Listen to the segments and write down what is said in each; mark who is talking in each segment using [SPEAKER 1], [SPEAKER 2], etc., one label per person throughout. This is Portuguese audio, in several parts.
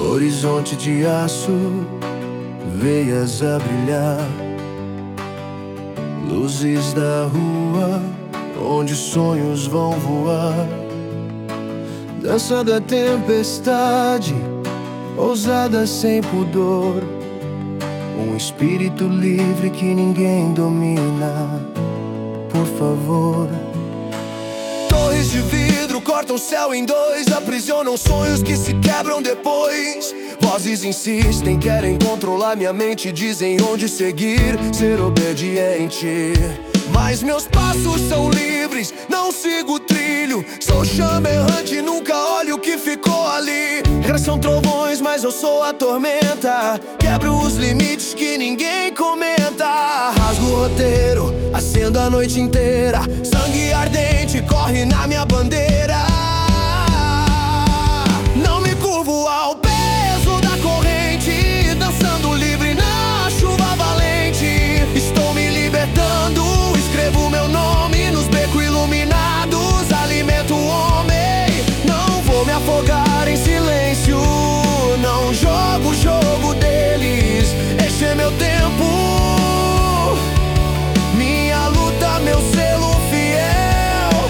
[SPEAKER 1] Horizonte de aço, veias a brilhar, luzes da rua, onde sonhos vão voar. Dança da tempestade, ousada sem pudor, um espírito livre que ninguém domina. Por favor. Torres de vidro cortam o céu em dois, aprisionam sonhos que se quebram depois. Vozes insistem, querem controlar minha mente, dizem onde seguir, ser obediente. Mas meus passos são livres, não sigo o trilho. Sou chama errante, nunca olho o que ficou ali. São trovões, mas eu sou a tormenta. Quebro os limites que ninguém comenta. Rasgo o roteiro, acendo a noite inteira. Sangue ardente corre na minha bandeira. Não me curvo ao peso da corrente, dançando livre na chuva valente. Estou me libertando, escrevo meu nome nos becos iluminados. Alimento o homem, não vou me afogar em silêncio. Não jogo o jogo deles, este é meu tempo. Minha luta, meu selo fiel.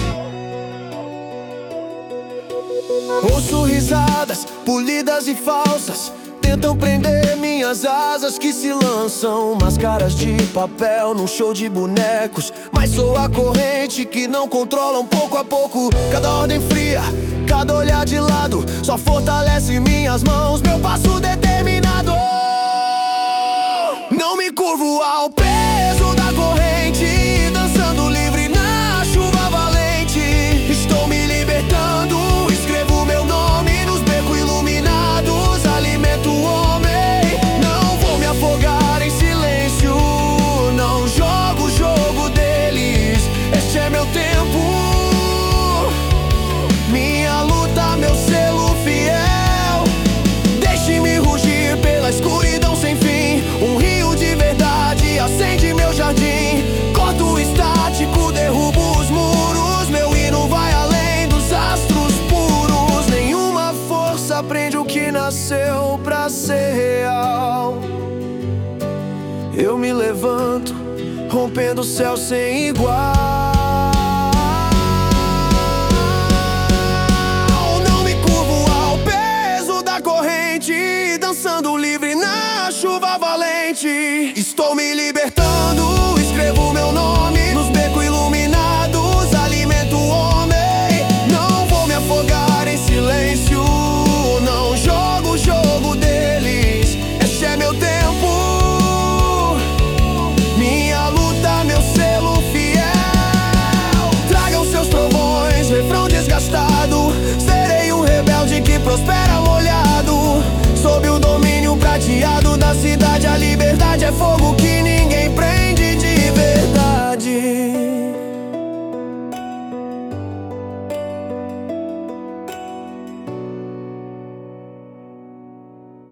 [SPEAKER 1] Ouço risadas, polidas e falsas, tentam prender minhas asas que se lançam. Máscaras de papel num show de bonecos, mas sou a corrente que não controlam pouco a pouco. Cada ordem fria, cada olhar de lado, só fortalece minhas mãos, meu passo determinado. Não me curvo ao peso da corrente, dançando livre na chuva valente. Estou me libertando, escrevo meu nome nos becos iluminados. Alimento o homem, não vou me afogar em silêncio. Não jogo o jogo deles, este é meu tempo. Minha luta, meu selo fiel. Deixe-me rugir pela escuridão sem fim. Um rio de verdade acende meu jardim. Corto o estático, derrubo os muros. Meu hino vai além dos astros puros. Nenhuma força prende o que nasceu pra ser real. Eu me levanto, rompendo o céu sem igual.